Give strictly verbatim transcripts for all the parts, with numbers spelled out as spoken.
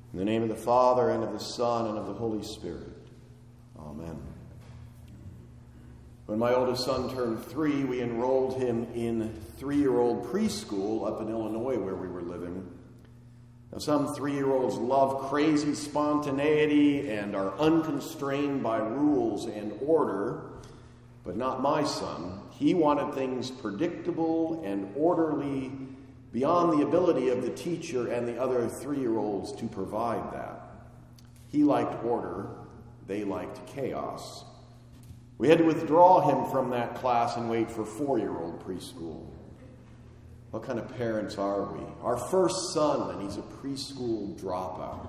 In the name of the Father, and of the Son, and of the Holy Spirit. Amen. When my oldest son turned three, we enrolled him in three-year-old preschool up in Illinois where we were living. Now, some three-year-olds love crazy spontaneity and are unconstrained by rules and order, but not my son. He wanted things predictable and orderly beyond the ability of the teacher and the other three-year-olds to provide that. He liked order. They liked chaos. We had to withdraw him from that class and wait for four-year-old preschool. What kind of parents are we? Our first son, and he's a preschool dropout.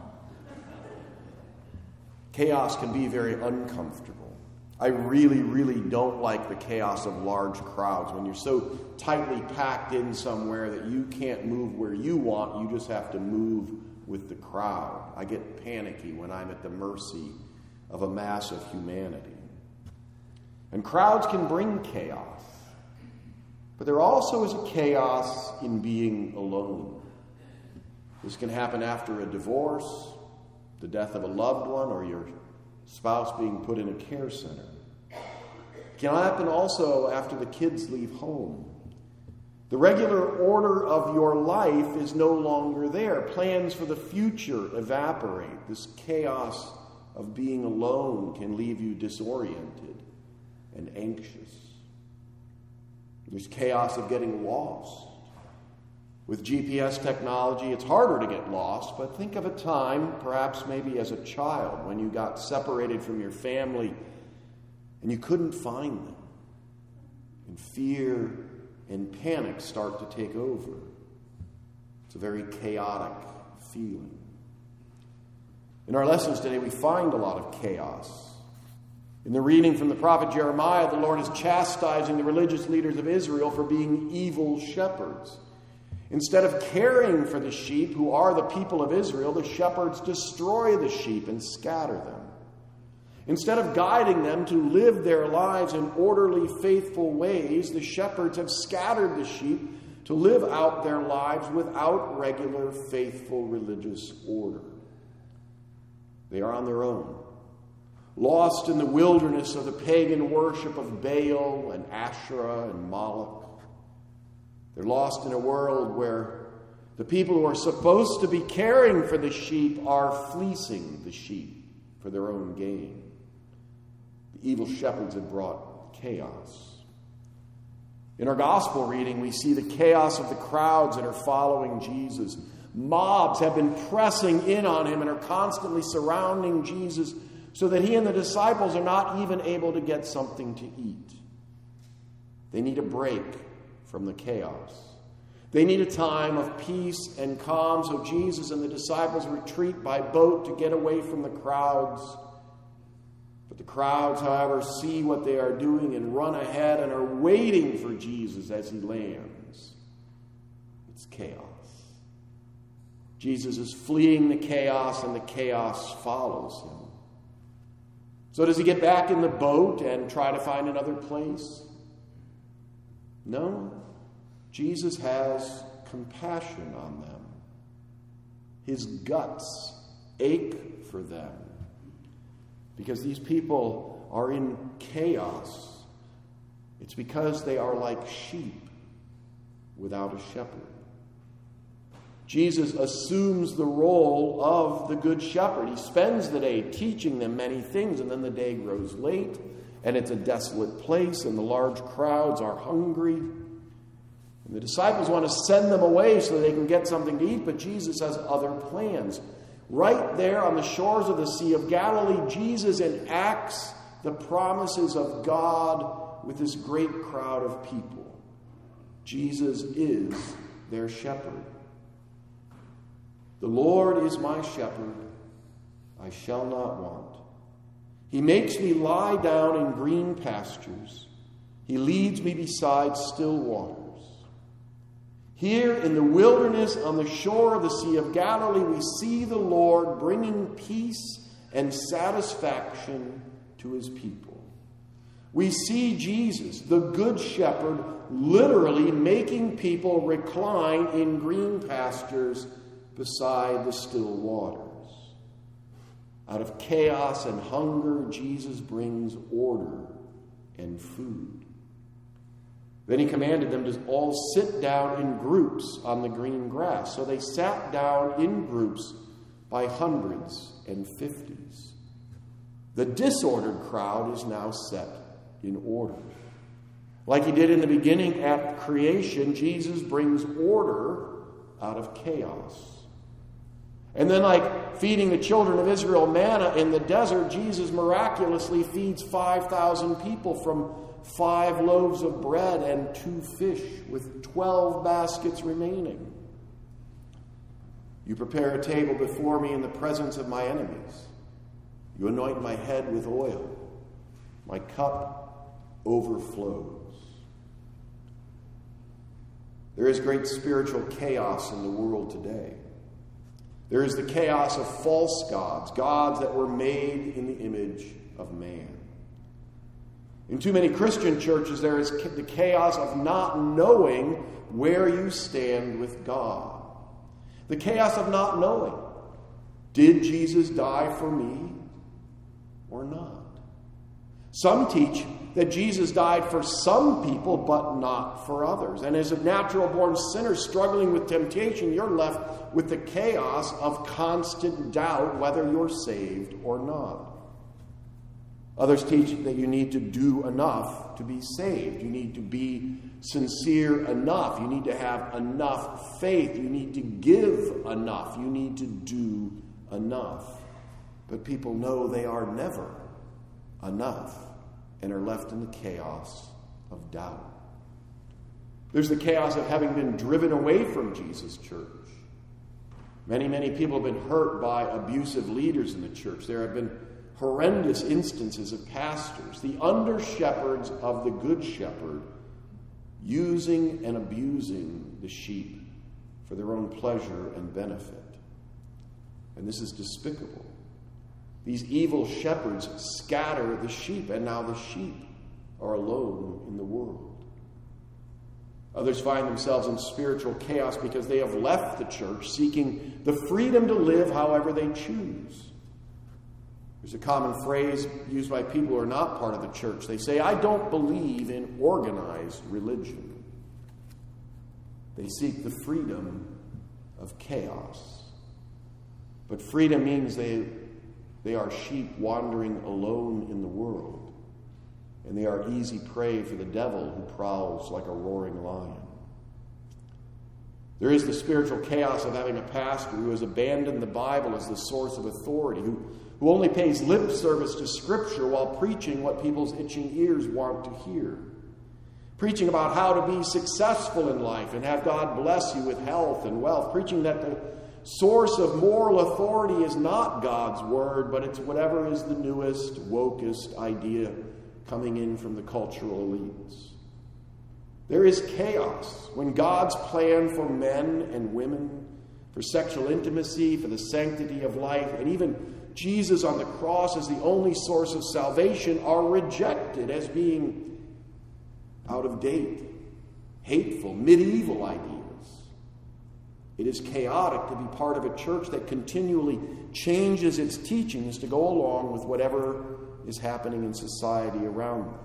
Chaos can be very uncomfortable. I really, really don't like the chaos of large crowds. When you're so tightly packed in somewhere that you can't move where you want, you just have to move with the crowd. I get panicky when I'm at the mercy of a mass of humanity. And crowds can bring chaos. But there also is a chaos in being alone. This can happen after a divorce, the death of a loved one, or your spouse being put in a care center. It can happen also after the kids leave home. The regular order of your life is no longer there. Plans for the future evaporate. This chaos of being alone can leave you disoriented and anxious. There's chaos of getting lost. With G P S technology, it's harder to get lost, but think of a time, perhaps maybe as a child, when you got separated from your family and you couldn't find them. And fear and panic start to take over. It's a very chaotic feeling. In our lessons today, we find a lot of chaos. In the reading from the prophet Jeremiah, the Lord is chastising the religious leaders of Israel for being evil shepherds. Instead of caring for the sheep, who are the people of Israel, the shepherds destroy the sheep and scatter them. Instead of guiding them to live their lives in orderly, faithful ways, the shepherds have scattered the sheep to live out their lives without regular, faithful religious order. They are on their own, lost in the wilderness of the pagan worship of Baal and Asherah and Moloch. They're lost in a world where the people who are supposed to be caring for the sheep are fleecing the sheep for their own gain. The evil shepherds have brought chaos. In our gospel reading, we see the chaos of the crowds that are following Jesus. Mobs have been pressing in on him and are constantly surrounding Jesus so that he and the disciples are not even able to get something to eat. They need a break from the chaos. They need a time of peace and calm, so Jesus and the disciples retreat by boat to get away from the crowds. But the crowds, however, see what they are doing and run ahead and are waiting for Jesus as he lands. It's chaos. Jesus is fleeing the chaos, and the chaos follows him. So does he get back in the boat and try to find another place? No. Jesus has compassion on them. His guts ache for them because these people are in chaos. It's because they are like sheep without a shepherd. Jesus assumes the role of the good shepherd. He spends the day teaching them many things, and then the day grows late, and it's a desolate place, and the large crowds are hungry. And the disciples want to send them away so they can get something to eat, but Jesus has other plans. Right there on the shores of the Sea of Galilee, Jesus enacts the promises of God with this great crowd of people. Jesus is their shepherd. The Lord is my shepherd, I shall not want. He makes me lie down in green pastures. He leads me beside still waters. Here in the wilderness on the shore of the Sea of Galilee, we see the Lord bringing peace and satisfaction to his people. We see Jesus, the Good Shepherd, literally making people recline in green pastures beside the still waters. Out of chaos and hunger, Jesus brings order and food. Then he commanded them to all sit down in groups on the green grass. So they sat down in groups by hundreds and fifties. The disordered crowd is now set in order. Like he did in the beginning at creation, Jesus brings order out of chaos. And then, like feeding the children of Israel manna in the desert, Jesus miraculously feeds five thousand people from five loaves of bread and two fish, with twelve baskets remaining. You prepare a table before me in the presence of my enemies. You anoint my head with oil. My cup overflows. There is great spiritual chaos in the world today. There is the chaos of false gods, gods that were made in the image of man. In too many Christian churches, there is the chaos of not knowing where you stand with God. The chaos of not knowing. Did Jesus die for me or not? Some teach that Jesus died for some people, but not for others. And as a natural-born sinner struggling with temptation, you're left with the chaos of constant doubt whether you're saved or not. Others teach that you need to do enough to be saved. You need to be sincere enough. You need to have enough faith. You need to give enough. You need to do enough. But people know they are never enough and are left in the chaos of doubt. There's the chaos of having been driven away from Jesus' church. Many, many people have been hurt by abusive leaders in the church. There have been horrendous instances of pastors, the under-shepherds of the good shepherd, using and abusing the sheep for their own pleasure and benefit. And this is despicable. These evil shepherds scatter the sheep, and now the sheep are alone in the world. Others find themselves in spiritual chaos because they have left the church, seeking the freedom to live however they choose. There's a common phrase used by people who are not part of the church. They say, "I don't believe in organized religion." They seek the freedom of chaos. But freedom means they They are sheep wandering alone in the world, and they are easy prey for the devil who prowls like a roaring lion. There is the spiritual chaos of having a pastor who has abandoned the Bible as the source of authority, who, who only pays lip service to Scripture while preaching what people's itching ears want to hear. Preaching about how to be successful in life and have God bless you with health and wealth. Preaching that the source of moral authority is not God's word, but it's whatever is the newest, wokest idea coming in from the cultural elites. There is chaos when God's plan for men and women, for sexual intimacy, for the sanctity of life, and even Jesus on the cross as the only source of salvation are rejected as being out of date, hateful, medieval ideas. It is chaotic to be part of a church that continually changes its teachings to go along with whatever is happening in society around them.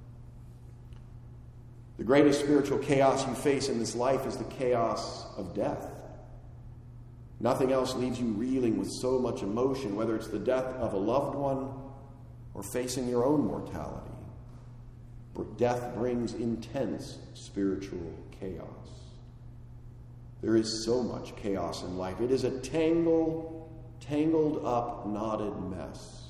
The greatest spiritual chaos you face in this life is the chaos of death. Nothing else leaves you reeling with so much emotion, whether it's the death of a loved one or facing your own mortality. Death brings intense spiritual chaos. There is so much chaos in life. It is a tangled, tangled up, knotted mess.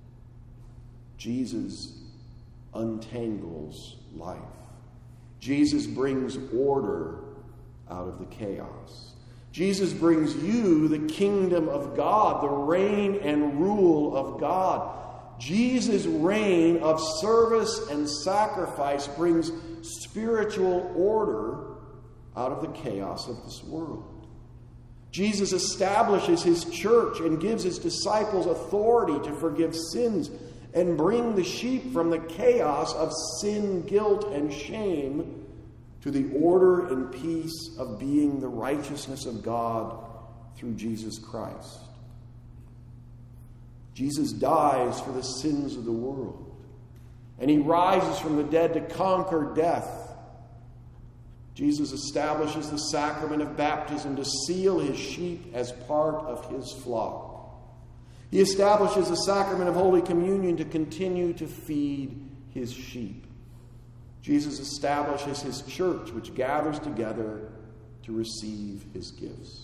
Jesus untangles life. Jesus brings order out of the chaos. Jesus brings you the kingdom of God, the reign and rule of God. Jesus' reign of service and sacrifice brings spiritual order out of the chaos of this world. Jesus establishes his church and gives his disciples authority to forgive sins and bring the sheep from the chaos of sin, guilt, and shame to the order and peace of being the righteousness of God through Jesus Christ. Jesus dies for the sins of the world. And he rises from the dead to conquer death. Jesus establishes the sacrament of baptism to seal his sheep as part of his flock. He establishes the sacrament of Holy Communion to continue to feed his sheep. Jesus establishes his church, which gathers together to receive his gifts.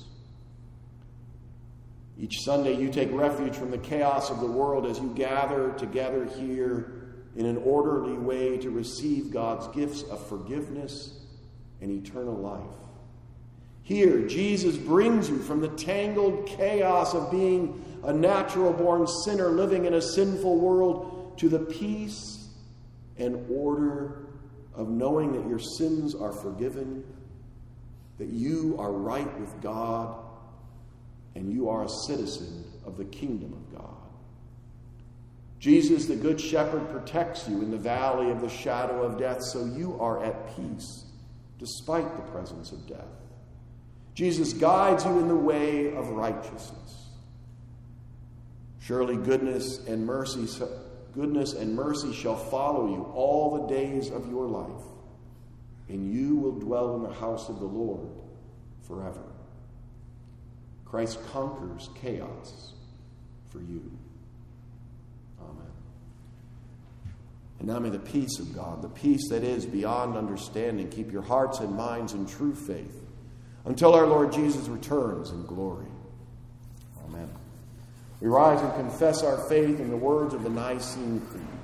Each Sunday you take refuge from the chaos of the world as you gather together here in an orderly way to receive God's gifts of forgiveness and eternal life. Here, Jesus brings you from the tangled chaos of being a natural-born sinner living in a sinful world to the peace and order of knowing that your sins are forgiven, that you are right with God, and you are a citizen of the kingdom of God. Jesus, the Good Shepherd, protects you in the valley of the shadow of death, so you are at peace despite the presence of death. Jesus guides you in the way of righteousness. Surely goodness and mercy, goodness and mercy shall follow you all the days of your life, and you will dwell in the house of the Lord forever. Christ conquers chaos for you. Amen. And now may the peace of God, the peace that is beyond understanding, keep your hearts and minds in true faith until our Lord Jesus returns in glory. Amen. We rise and confess our faith in the words of the Nicene Creed.